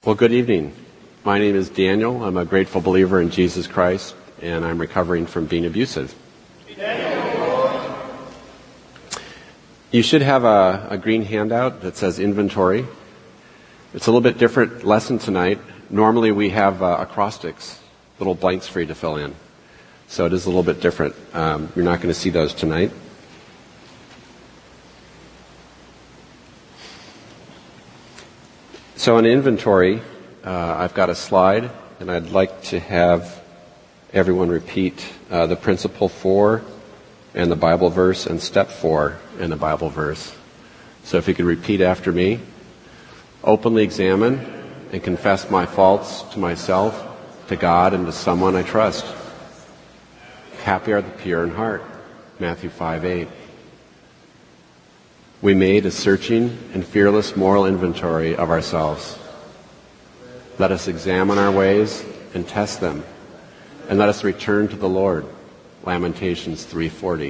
Well, good evening. My name is Daniel. I'm a grateful believer in Jesus Christ, and I'm recovering from being abusive. You should have a green handout that says inventory. It's a little bit different lesson tonight. Normally we have acrostics, little blanks for you to fill in. So it is a little bit different. You're not going to see those tonight. So in inventory, I've got a slide, and I'd like to have everyone repeat the principle 4 and the Bible verse and step 4 and the Bible verse. So if you could repeat after me. Openly examine and confess my faults to myself, to God, and to someone I trust. Happy are the pure in heart. Matthew 5:8. We made a searching and fearless moral inventory of ourselves. Let us examine our ways and test them, and let us return to the Lord. Lamentations 3:40.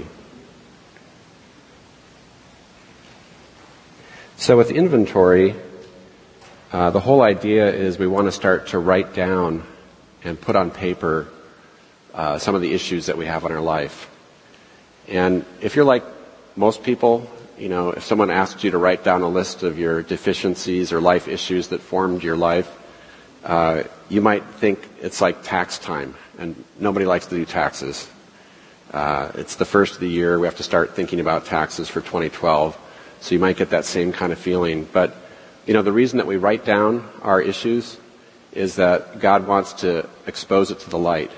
So with inventory, the whole idea is we want to start to write down and put on paper some of the issues that we have in our life. And if you're like most people, if someone asked you to write down a list of your deficiencies or life issues that formed your life, you might think it's like tax time, and nobody likes to do taxes. It's the first of the year. We have to start thinking about taxes for 2012, so you might get that same kind of feeling. But, the reason that we write down our issues is that God wants to expose it to the light.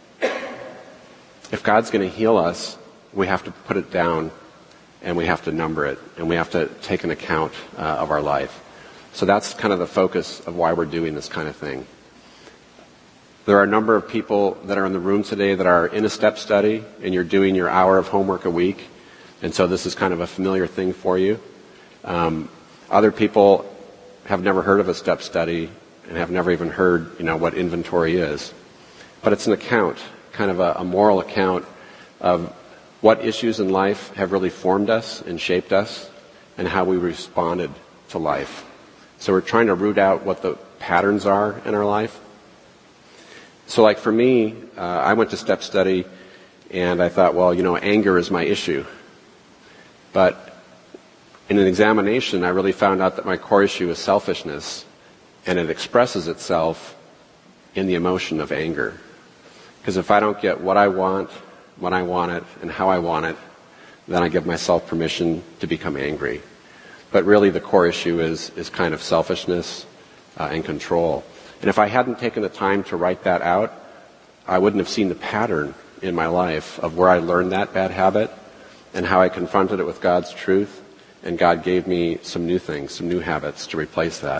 If God's going to heal us, we have to put it down, and we have to number it, and we have to take an account of our life. So that's kind of the focus of why we're doing this kind of thing. There are a number of people that are in the room today that are in a step study, and you're doing your hour of homework a week, and so this is kind of a familiar thing for you. Other people have never heard of a step study and have never even heard, what inventory is. But it's an account, kind of a moral account of what issues in life have really formed us and shaped us, and how we responded to life. So we're trying to root out what the patterns are in our life. So like for me, I went to step study, and I thought, anger is my issue. But in an examination, I really found out that my core issue is selfishness, and it expresses itself in the emotion of anger. Because if I don't get what I want, when I want it, and how I want it, then I give myself permission to become angry. But really the core issue is kind of selfishness and control. And if I hadn't taken the time to write that out, I wouldn't have seen the pattern in my life of where I learned that bad habit and how I confronted it with God's truth, and God gave me some new things, some new habits to replace that.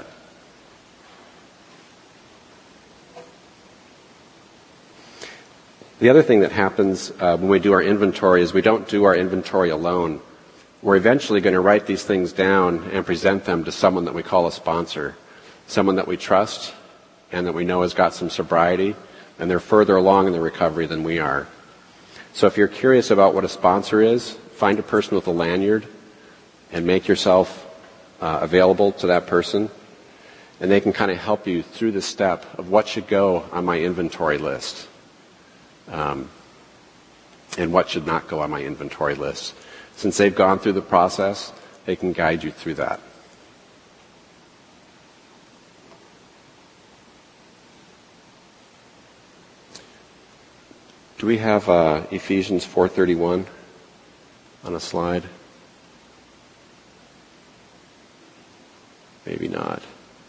The other thing that happens when we do our inventory is we don't do our inventory alone. We're eventually going to write these things down and present them to someone that we call a sponsor, someone that we trust and that we know has got some sobriety, and they're further along in the recovery than we are. So if you're curious about what a sponsor is, find a person with a lanyard and make yourself available to that person, and they can kind of help you through the step of what should go on my inventory list. And what should not go on my inventory list. Since they've gone through the process, they can guide you through that. Do we have Ephesians 4:31 on a slide? Maybe not.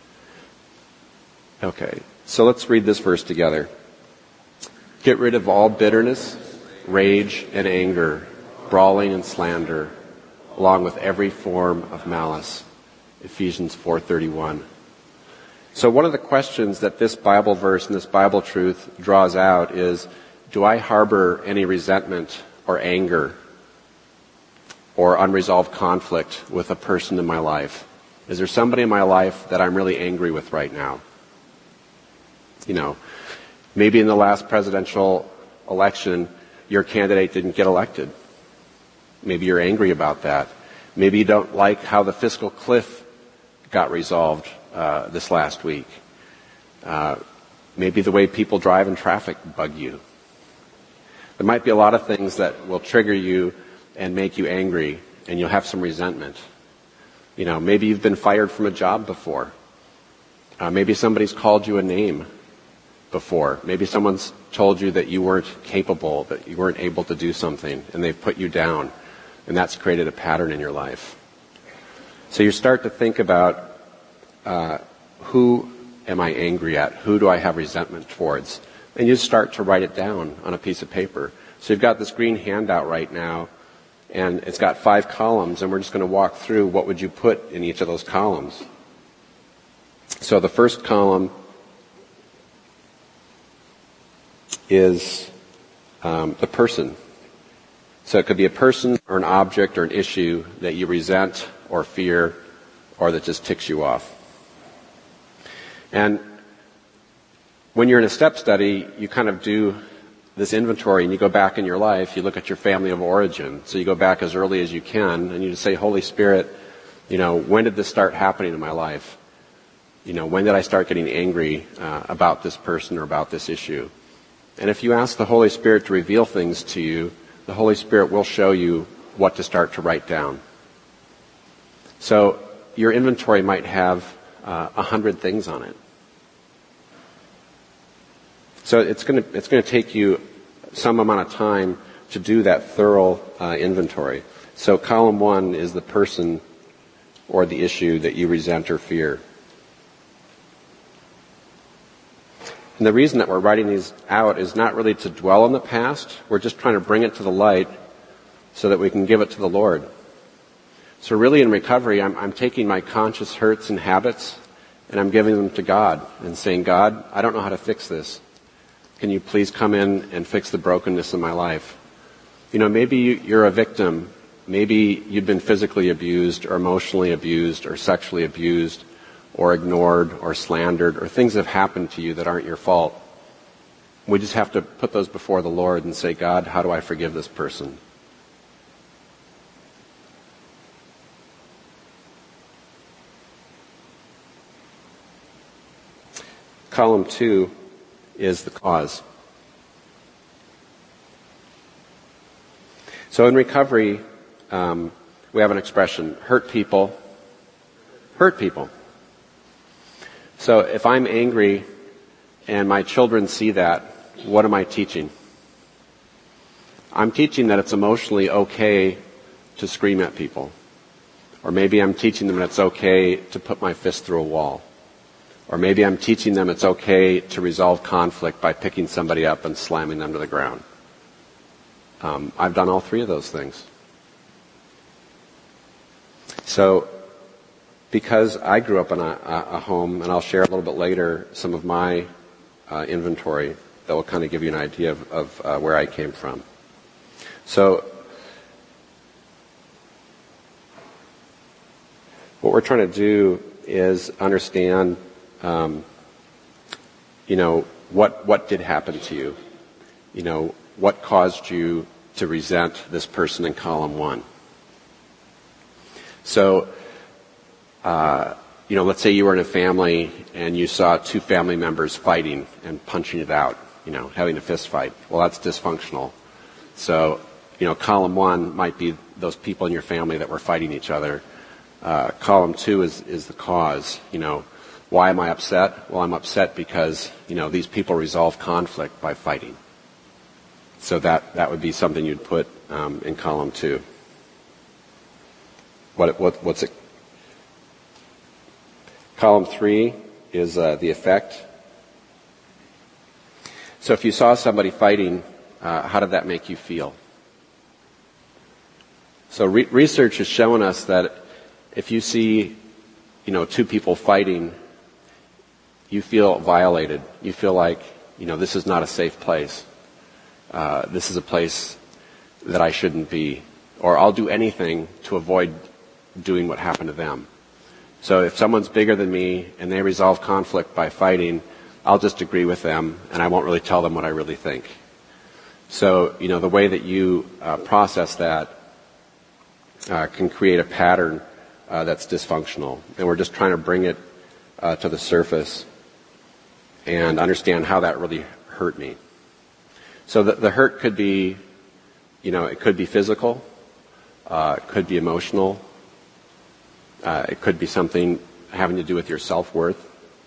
Okay, so let's read this verse together. Get rid of all bitterness, rage, and anger, brawling and slander, along with every form of malice. Ephesians 4:31. So one of the questions that this Bible verse and this Bible truth draws out is, do I harbor any resentment or anger or unresolved conflict with a person in my life? Is there somebody in my life that I'm really angry with right now? Maybe in the last presidential election, your candidate didn't get elected. Maybe you're angry about that. Maybe you don't like how the fiscal cliff got resolved this last week. Maybe the way people drive in traffic bug you. There might be a lot of things that will trigger you and make you angry, and you'll have some resentment. Maybe you've been fired from a job before. Maybe somebody's called you a name before. Maybe someone's told you that you weren't capable, that you weren't able to do something, and they've put you down, and that's created a pattern in your life. So you start to think about who am I angry at? Who do I have resentment towards? And you start to write it down on a piece of paper. So you've got this green handout right now, and it's got 5 columns, and we're just going to walk through what would you put in each of those columns. So the first column is the person. So it could be a person or an object or an issue that you resent or fear or that just ticks you off. And when you're in a step study, you kind of do this inventory and you go back in your life, you look at your family of origin. So you go back as early as you can and you just say, Holy Spirit, when did this start happening in my life? When did I start getting angry about this person or about this issue? And if you ask the Holy Spirit to reveal things to you, the Holy Spirit will show you what to start to write down. So your inventory might have 100 things on it. So it's going to take you some amount of time to do that thorough inventory. So column 1 is the person or the issue that you resent or fear. And the reason that we're writing these out is not really to dwell on the past. We're just trying to bring it to the light so that we can give it to the Lord. So really in recovery, I'm taking my conscious hurts and habits and I'm giving them to God and saying, God, I don't know how to fix this. Can you please come in and fix the brokenness in my life? Maybe you're a victim. Maybe you've been physically abused or emotionally abused or sexually abused or ignored or slandered or things have happened to you that aren't your fault. We just have to put those before the Lord and say, God, how do I forgive this person? Column 2 is the cause. So in recovery, we have an expression, hurt people. So if I'm angry and my children see that, what am I teaching? I'm teaching that it's emotionally okay to scream at people. Or maybe I'm teaching them that it's okay to put my fist through a wall. Or maybe I'm teaching them it's okay to resolve conflict by picking somebody up and slamming them to the ground. I've done all 3 of those things. So, because I grew up in a home, and I'll share a little bit later some of my inventory that will kind of give you an idea of where I came from. So, what we're trying to do is understand, what did happen to you? What caused you to resent this person in column 1? So, let's say you were in a family and you saw 2 family members fighting and punching it out, having a fist fight. Well, that's dysfunctional. So, column 1 might be those people in your family that were fighting each other. Column 2 is the cause. Why am I upset? Well, I'm upset because, these people resolve conflict by fighting. So that would be something you'd put in column 2. What's it? Column 3 is the effect. So if you saw somebody fighting, how did that make you feel? So research has shown us that if you see, 2 people fighting, you feel violated. You feel like, this is not a safe place. This is a place that I shouldn't be. Or I'll do anything to avoid doing what happened to them. So if someone's bigger than me and they resolve conflict by fighting, I'll just agree with them and I won't really tell them what I really think. So, the way that you process that can create a pattern that's dysfunctional. And we're just trying to bring it to the surface. and understand how that really hurt me. So the hurt could be, it could be physical, it could be emotional, it could be something having to do with your self-worth.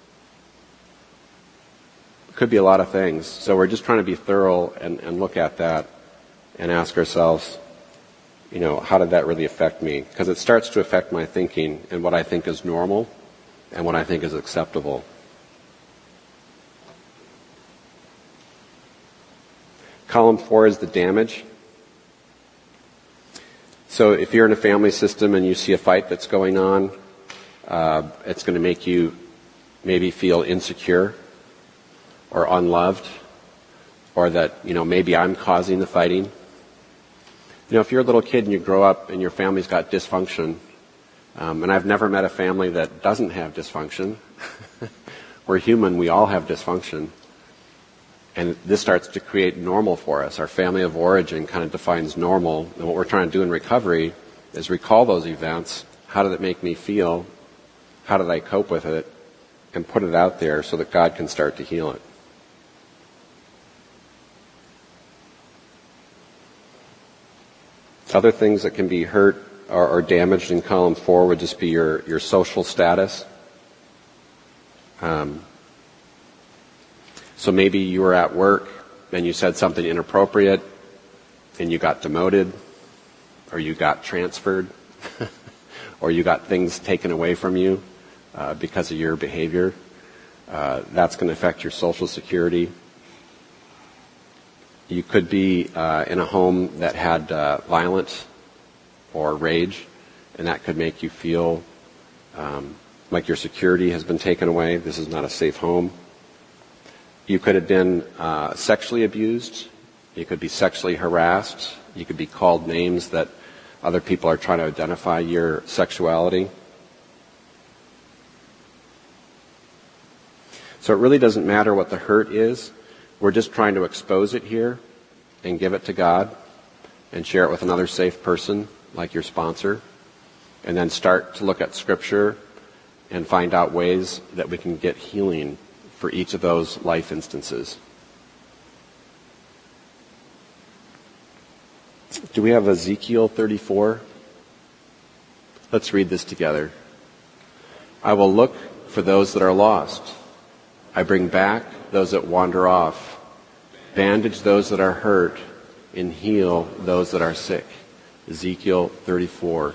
It could be a lot of things. So we're just trying to be thorough and look at that and ask ourselves, how did that really affect me? Because it starts to affect my thinking and what I think is normal and what I think is acceptable. Column 4 is the damage. So if you're in a family system and you see a fight that's going on, it's going to make you maybe feel insecure or unloved, or that, maybe I'm causing the fighting. If you're a little kid and you grow up and your family's got dysfunction, and I've never met a family that doesn't have dysfunction. We're human, we all have dysfunction. And this starts to create normal for us. Our family of origin kind of defines normal. And what we're trying to do in recovery is recall those events. How did it make me feel? How did I cope with it? And put it out there so that God can start to heal it. Other things that can be hurt or damaged in column 4 would just be your social status. So maybe you were at work and you said something inappropriate and you got demoted, or you got transferred, or you got things taken away from you because of your behavior. That's going to affect your social security. You could be in a home that had violence or rage, and that could make you feel like your security has been taken away. This is not a safe home. You could have been sexually abused. You could be sexually harassed. You could be called names that other people are trying to identify your sexuality. So it really doesn't matter what the hurt is. We're just trying to expose it here and give it to God and share it with another safe person like your sponsor, and then start to look at Scripture and find out ways that we can get healing for each of those life instances. Do we have Ezekiel 34? Let's read this together. I will look for those that are lost. I bring back those that wander off, bandage those that are hurt, and heal those that are sick. Ezekiel 34.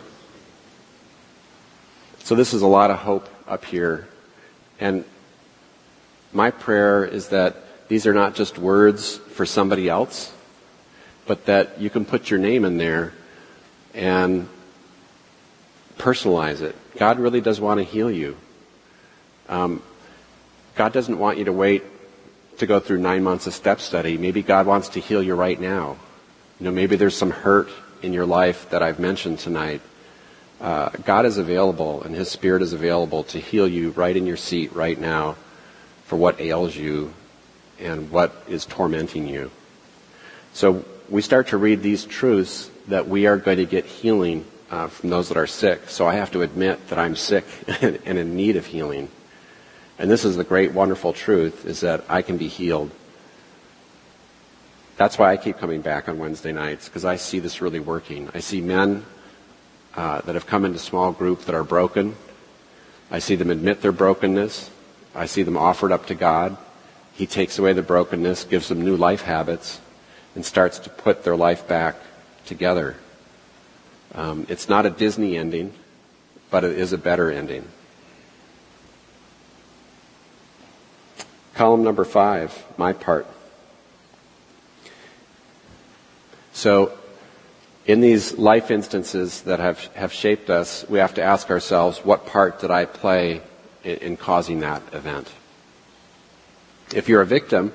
So this is a lot of hope up here. And my prayer is that these are not just words for somebody else, but that you can put your name in there and personalize it. God really does want to heal you. God doesn't want you to wait to go through 9 months of step study. Maybe God wants to heal you right now. Maybe there's some hurt in your life that I've mentioned tonight. God is available, and His Spirit is available to heal you right in your seat right now for what ails you and what is tormenting you. So we start to read these truths that we are going to get healing from those that are sick. So I have to admit that I'm sick and in need of healing. And this is the great, wonderful truth, is that I can be healed. That's why I keep coming back on Wednesday nights, because I see this really working. I see men that have come into small group that are broken. I see them admit their brokenness. I see them offered up to God. He takes away the brokenness, gives them new life habits, and starts to put their life back together. It's not a Disney ending, but it is a better ending. Column number 5, my part. So, in these life instances that have shaped us, we have to ask ourselves, what part did I play in causing that event? If you're a victim,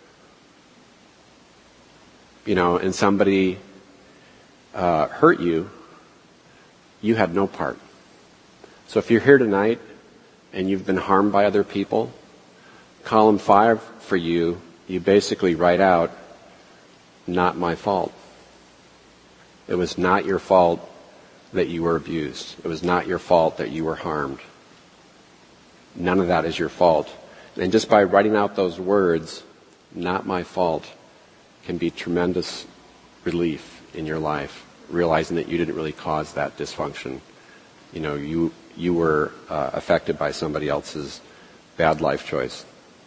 and somebody hurt you, you had no part. So if you're here tonight and you've been harmed by other people, column 5 for you, you basically write out, not my fault. It was not your fault that you were abused. It was not your fault that you were harmed. None of that is your fault. And just by writing out those words, not my fault, can be tremendous relief in your life, realizing that you didn't really cause that dysfunction. You know, you were affected by somebody else's bad life choice.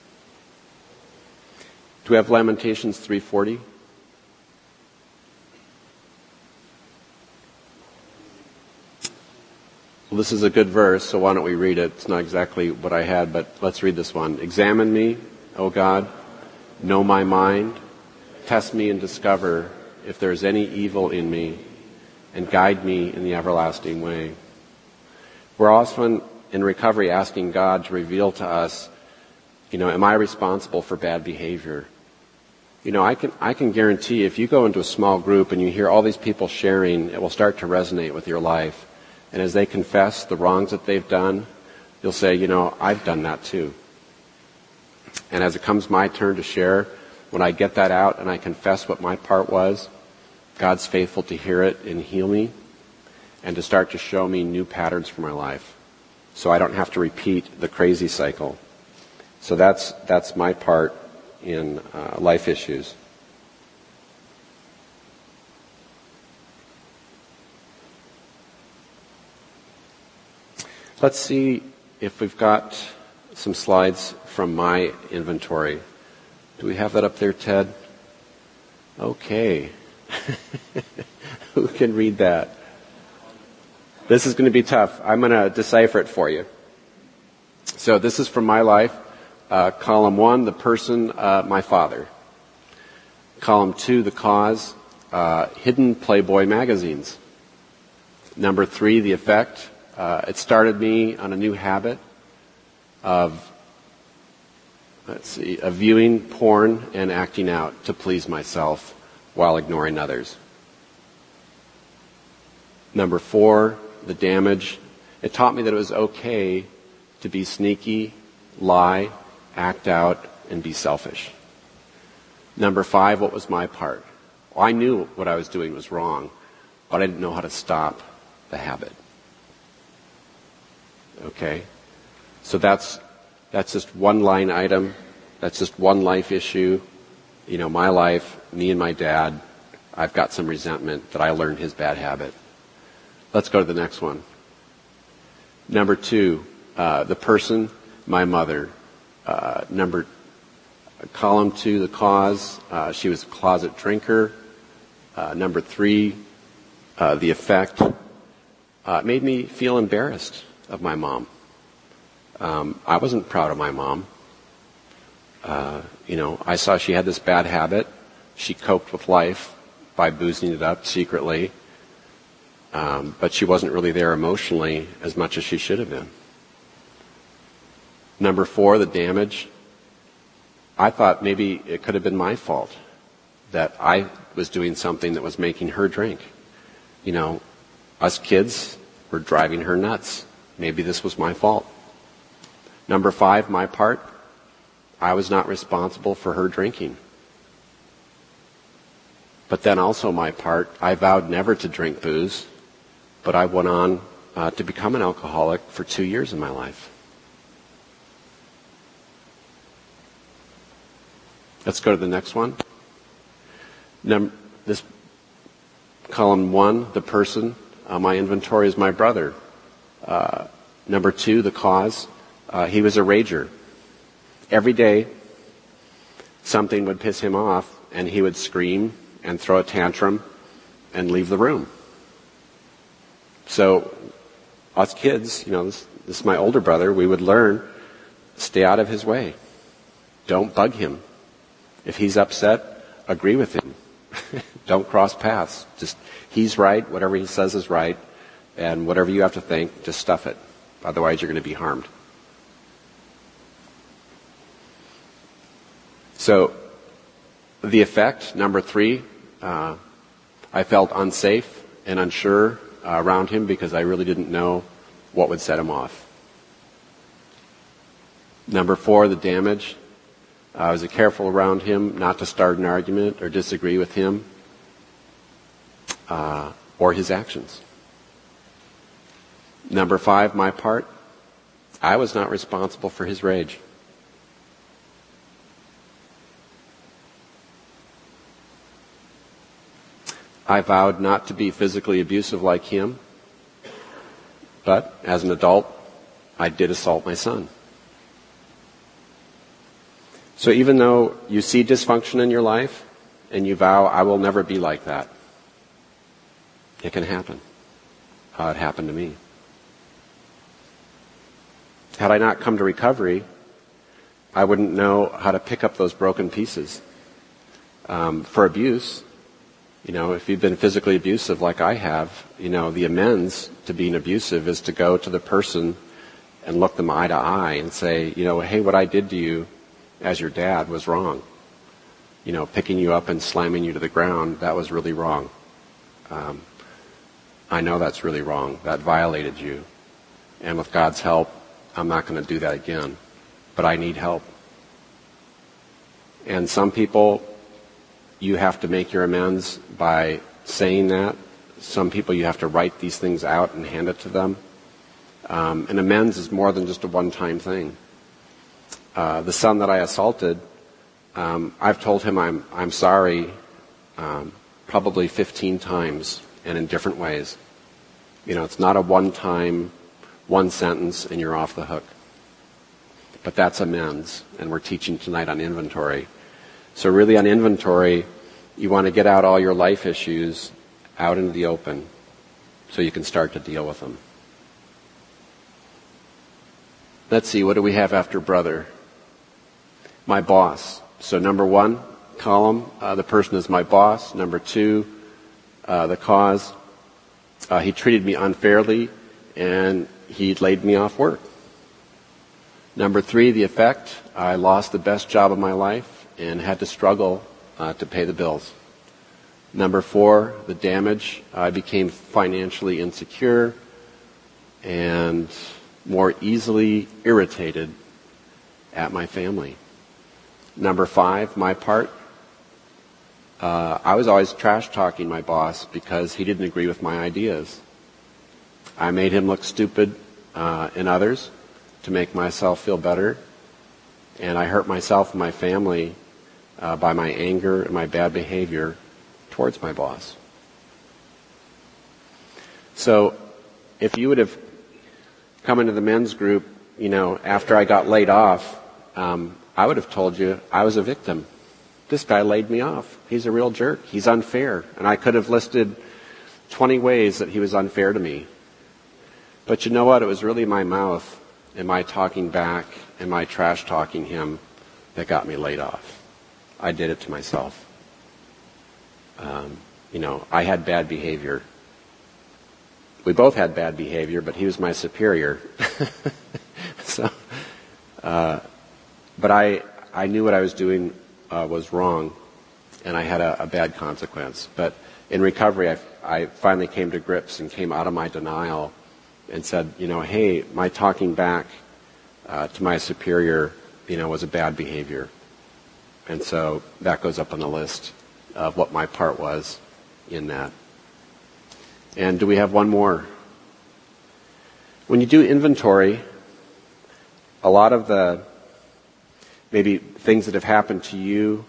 Do we have Lamentations 3:40? Well, this is a good verse, so why don't we read it? It's not exactly what I had, but let's read this one. Examine me, O God, know my mind, test me and discover if there is any evil in me, and guide me in the everlasting way. We're often in recovery asking God to reveal to us, you know, am I responsible for bad behavior? You know, I can guarantee if you go into a small group and you hear all these people sharing, it will start to resonate with your life. And as they confess the wrongs that they've done, you'll say, you know, I've done that too. And as it comes my turn to share, when I get that out and I confess what my part was, God's faithful to hear it and heal me and to start to show me new patterns for my life so I don't have to repeat the crazy cycle. So that's my part in life issues. Let's see if we've got some slides from my inventory. Do we have that up there, Ted? Okay. Who can read that? This is going to be tough. I'm going to decipher it for you. So this is from my life. Column 1, the person, my father. Column 2, the cause, hidden Playboy magazines. Number 3, the effect. It started me on a new habit of viewing porn and acting out to please myself while ignoring others. Number 4, the damage. It taught me that it was okay to be sneaky, lie, act out, and be selfish. Number 5, what was my part? Well, I knew what I was doing was wrong, but I didn't know how to stop the habit. Okay? So that's just one line item. That's just one life issue. You know, my life, me and my dad, I've got some resentment that I learned his bad habit. Let's go to the next one. Number 2, the person, my mother. Column 2, the cause, she was a closet drinker. Number 3, the effect. It made me feel embarrassed of my mom. I wasn't proud of my mom. You know, I saw she had this bad habit. She coped with life by boozing it up secretly. But she wasn't really there emotionally as much as she should have been. Number 4, the damage. I thought maybe it could have been my fault that I was doing something that was making her drink. You know, us kids were driving her nuts. Maybe this was my fault. Number 5, my part. I was not responsible for her drinking. But then also my part, I vowed never to drink booze, but I went on to become an alcoholic for 2 years in my life. Let's go to the next one. This column 1, the person, my inventory is my brother. Number 2, the cause, he was a rager. Every day, something would piss him off, and he would scream and throw a tantrum and leave the room. So, us kids, you know, this is my older brother, we would learn, stay out of his way. Don't bug him. If he's upset, agree with him. Don't cross paths. Just, he's right, whatever he says is right, and whatever you have to think, just stuff it. Otherwise, you're going to be harmed. So, the effect, number 3, I felt unsafe and unsure around him because I really didn't know what would set him off. Number 4, the damage. I was careful around him not to start an argument or disagree with him or his actions. Number 5, my part. I was not responsible for his rage. I vowed not to be physically abusive like him, but as an adult, I did assault my son. So even though you see dysfunction in your life and you vow, I will never be like that, it can happen. It happened to me. Had I not come to recovery, I wouldn't know how to pick up those broken pieces. For abuse, if you've been physically abusive like I have, the amends to being abusive is to go to the person and look them eye to eye and say, hey, what I did to you as your dad was wrong. Picking you up and slamming you to the ground, that was really wrong. I know that's really wrong. That violated you. And with God's help, I'm not going to do that again. But I need help. And some people, you have to make your amends by saying that. Some people, you have to write these things out and hand it to them. And amends is more than just a one-time thing. The son that I assaulted, I've told him I'm sorry probably 15 times and in different ways. It's not a one-time, one sentence and you're off the hook. But that's amends, and we're teaching tonight on inventory. So really on inventory, you want to get out all your life issues out into the open so you can start to deal with them. Let's see, what do we have after brother? My boss. So number 1 column, the person is my boss. Number 2, the cause. He treated me unfairly and he laid me off work. Number 3, the effect. I lost the best job of my life and had to struggle to pay the bills. Number 4, the damage. I became financially insecure and more easily irritated at my family. Number 5, my part. I was always trash-talking my boss because he didn't agree with my ideas. I made him look stupid in others to make myself feel better, and I hurt myself and my family by my anger and my bad behavior towards my boss. So if you would have come into the men's group, after I got laid off, I would have told you I was a victim. This guy laid me off. He's a real jerk. He's unfair. And I could have listed 20 ways that he was unfair to me. But you know what? It was really my mouth and my talking back and my trash talking him that got me laid off. I did it to myself. I had bad behavior. We both had bad behavior, but he was my superior. But I knew what I was doing was wrong, and I had a bad consequence. But in recovery, I finally came to grips and came out of my denial and said, hey, my talking back to my superior, was a bad behavior. And so that goes up on the list of what my part was in that. And do we have one more? When you do inventory, a lot of the maybe things that have happened to you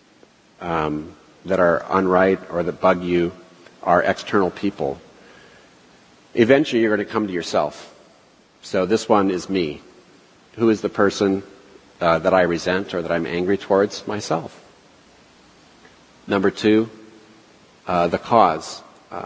that are unright or that bug you are external people. Eventually you're going to come to yourself. So this one is me. Who is the person that I resent or that I'm angry towards? Myself. Number 2, the cause.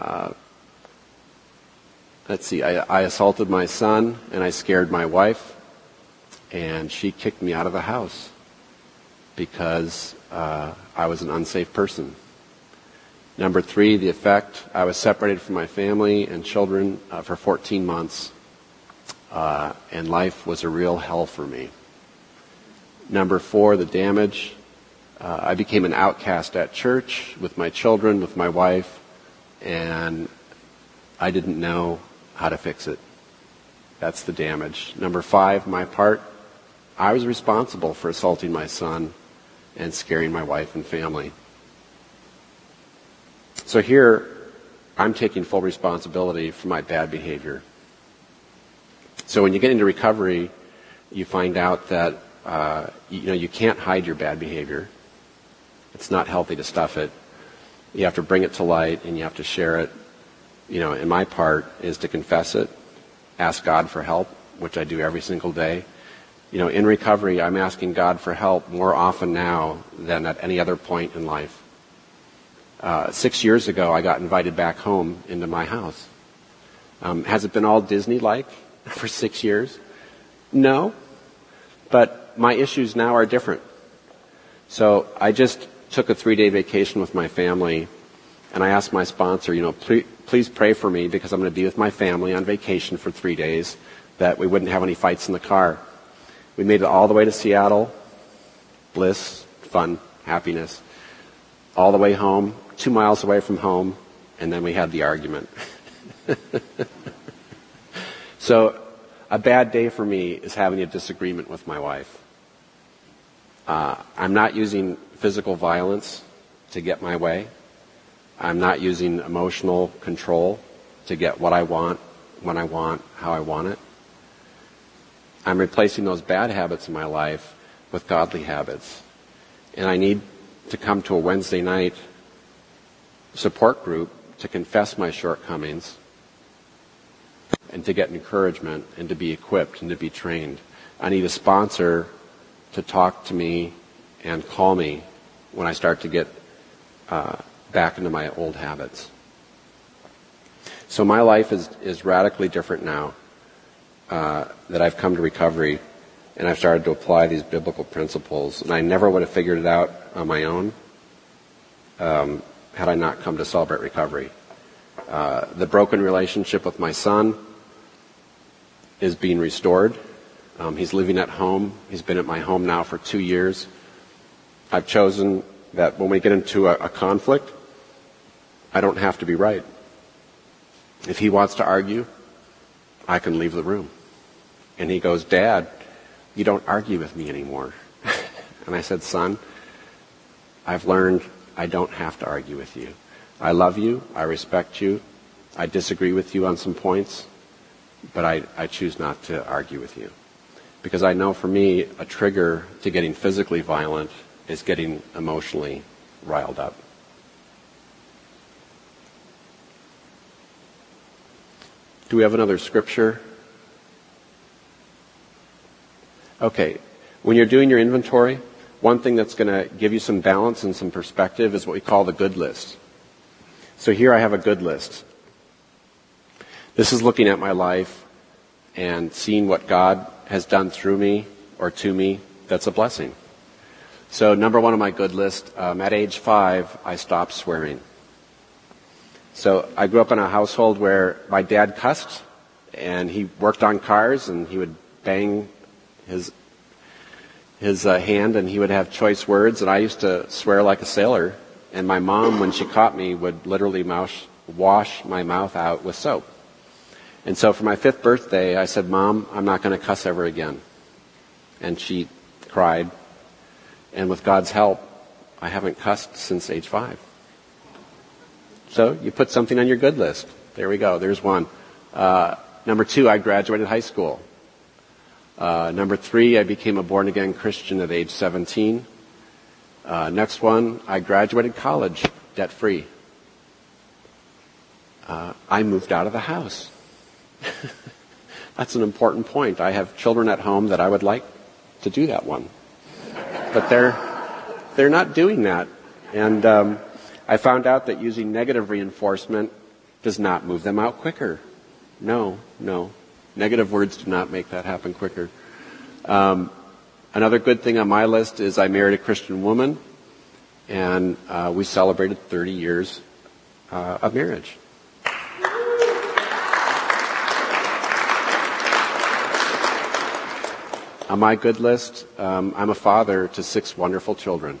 Let's see, I assaulted my son and I scared my wife and she kicked me out of the house because I was an unsafe person. Number 3, the effect. I was separated from my family and children for 14 months and life was a real hell for me. Number 4, the damage. I became an outcast at church with my children, with my wife, and I didn't know how to fix it. That's the damage. Number 5, my part. I was responsible for assaulting my son and scaring my wife and family. So here, I'm taking full responsibility for my bad behavior. So when you get into recovery, you find out that you can't hide your bad behavior. It's not healthy to stuff it. You have to bring it to light and you have to share it. And my part is to confess it, ask God for help, which I do every single day. In recovery, I'm asking God for help more often now than at any other point in life. 6 years ago, I got invited back home into my house. Has it been all Disney-like for 6 years? No, but my issues now are different. So I just took a 3-day vacation with my family, and I asked my sponsor, please pray for me because I'm going to be with my family on vacation for 3 days, that we wouldn't have any fights in the car. We made it all the way to Seattle, bliss, fun, happiness, all the way home, 2 miles away from home, and then we had the argument. So a bad day for me is having a disagreement with my wife. I'm not using physical violence to get my way. I'm not using emotional control to get what I want, when I want, how I want it. I'm replacing those bad habits in my life with godly habits. And I need to come to a Wednesday night support group to confess my shortcomings and to get encouragement and to be equipped and to be trained. I need a sponsor to talk to me and call me when I start to get back into my old habits. So my life is radically different now that I've come to recovery and I've started to apply these biblical principles. And I never would have figured it out on my own had I not come to Celebrate Recovery. The broken relationship with my son is being restored. He's living at home. He's been at my home now for 2 years. I've chosen that when we get into a conflict, I don't have to be right. If he wants to argue, I can leave the room. And he goes, Dad, you don't argue with me anymore. And I said, son, I've learned I don't have to argue with you. I love you. I respect you. I disagree with you on some points, but I choose not to argue with you. Because I know for me, a trigger to getting physically violent is getting emotionally riled up. Do we have another scripture? Okay. When you're doing your inventory, one thing that's going to give you some balance and some perspective is what we call the good list. So here I have a good list. This is looking at my life and seeing what God has done through me or to me that's a blessing. So number one on my good list, at age 5, I stopped swearing. So I grew up in a household where my dad cussed, and he worked on cars, and he would bang his hand, and he would have choice words, and I used to swear like a sailor. And my mom, when she caught me, would literally wash my mouth out with soap. And so for my 5th birthday, I said, Mom, I'm not going to cuss ever again. And she cried. And with God's help, I haven't cussed since age 5. So you put something on your good list. There we go. There's one. Number 2, I graduated high school. Number 3, I became a born-again Christian at age 17. Next one, I graduated college, debt-free. I moved out of the house. That's an important point. I have children at home that I would like to do that one. But they're not doing that. And I found out that using negative reinforcement does not move them out quicker. No. Negative words do not make that happen quicker. Another good thing on my list is I married a Christian woman, and we celebrated 30 years of marriage. On my good list, I'm a father to 6 wonderful children.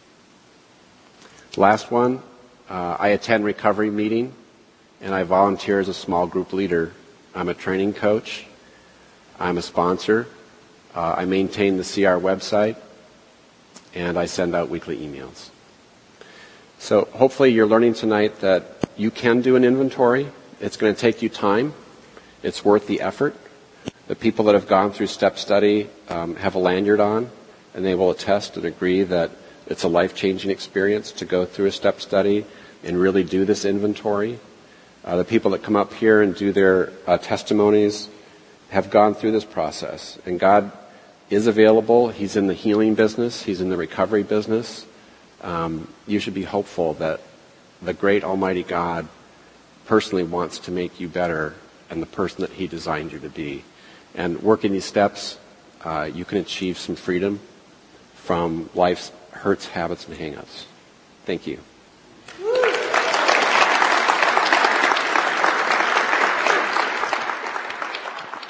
Last one, I attend recovery meeting, and I volunteer as a small group leader. I'm a training coach. I'm a sponsor. I maintain the CR website, and I send out weekly emails. So hopefully you're learning tonight that you can do an inventory. It's going to take you time. It's worth the effort. The people that have gone through step study have a lanyard on, and they will attest and agree that it's a life-changing experience to go through a step study, and really do this inventory. The people that come up here and do their testimonies have gone through this process. And God is available. He's in the healing business. He's in the recovery business. You should be hopeful that the great Almighty God personally wants to make you better and the person that He designed you to be. And working these steps, you can achieve some freedom from life's hurts, habits, and hang-ups. Thank you.